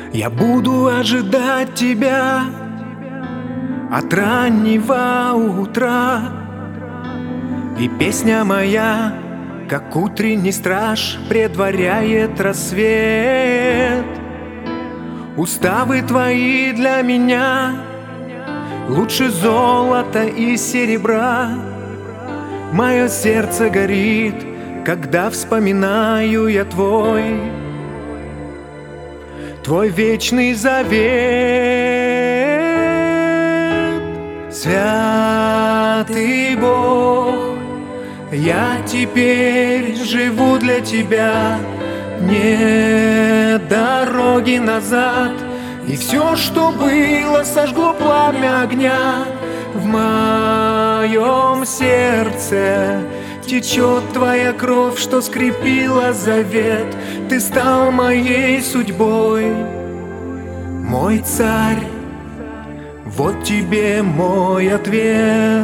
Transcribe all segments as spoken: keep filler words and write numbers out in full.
Я буду ожидать тебя от раннего утра, и песня моя, как утренний страж, предваряет рассвет. Уставы твои для меня лучше золота и серебра. Мое сердце горит, когда вспоминаю я твой, твой вечный завет. Святый Бог, я теперь живу для тебя, нет дороги назад. И все, что было, сожгло пламя огня. В моем сердце течет твоя кровь, что скрепила завет. Ты стал моей судьбой, мой царь, вот тебе мой ответ.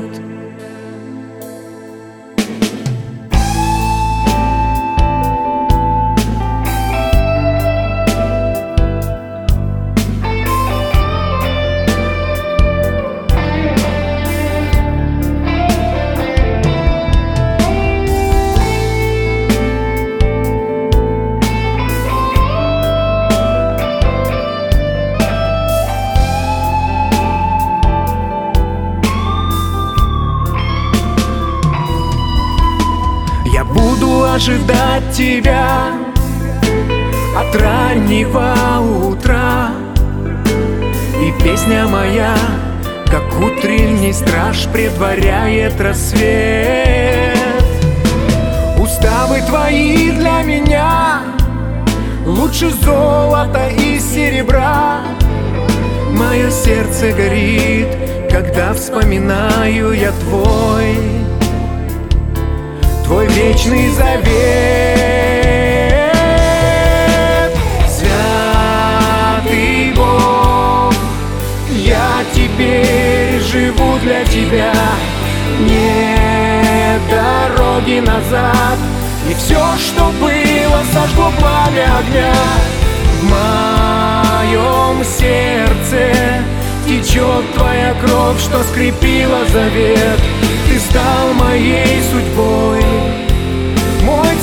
Я буду ожидать тебя от раннего утра, и песня моя, как утренний страж, предваряет рассвет. Уставы твои для меня лучше золота и серебра. Мое сердце горит, когда вспоминаю я твой, твой вечный завет. Святый Бог, я теперь живу для тебя, нет дороги назад. И все, что было, сожгло пламя огня. В моем сердце течет твоя кровь, что скрепила завет. Ты стал моей судьбой, мой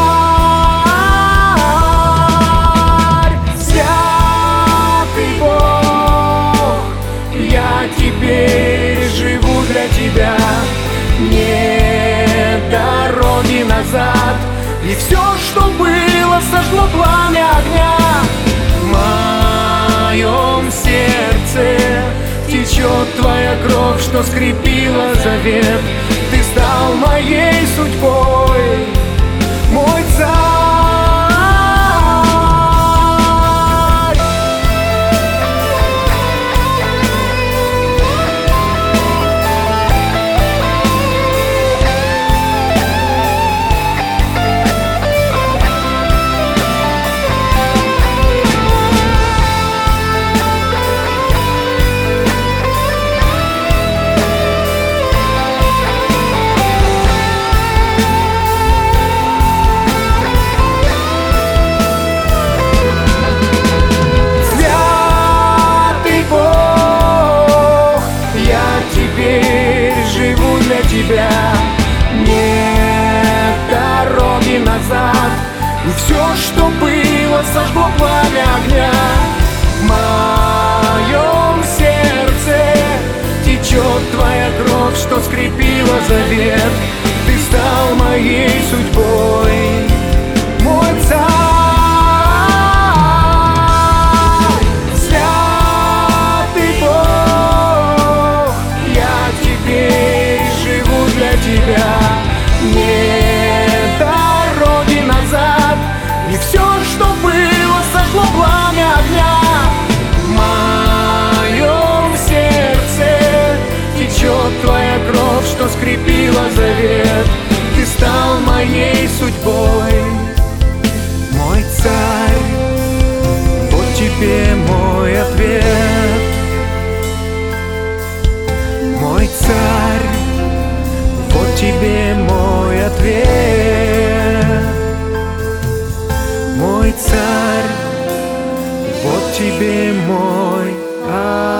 царь. Святый Бог, я теперь живу для тебя, нет дороги назад. И все, что было, сожгло пламя огня. В моем сердце течет твоя кровь, что скрепила завет. Ты стал моей судьбой, мой царь. Тебя нет дороги назад. И все, что было, сожгло пламя огня. В моем сердце течет твоя кровь, что скрепила завет. Ты стал моей судьбой, мой царь. Святый Бог, я теперь для тебя, нет дороги назад. И все, что было, сожгло пламя огня. В моем сердце течет твоя кровь, что скрепила завет. Ты стал моей судьбой, мой царь, вот тебе мой ответ. Мой царь, вот тебе мой ответ, мой царь, вот тебе мой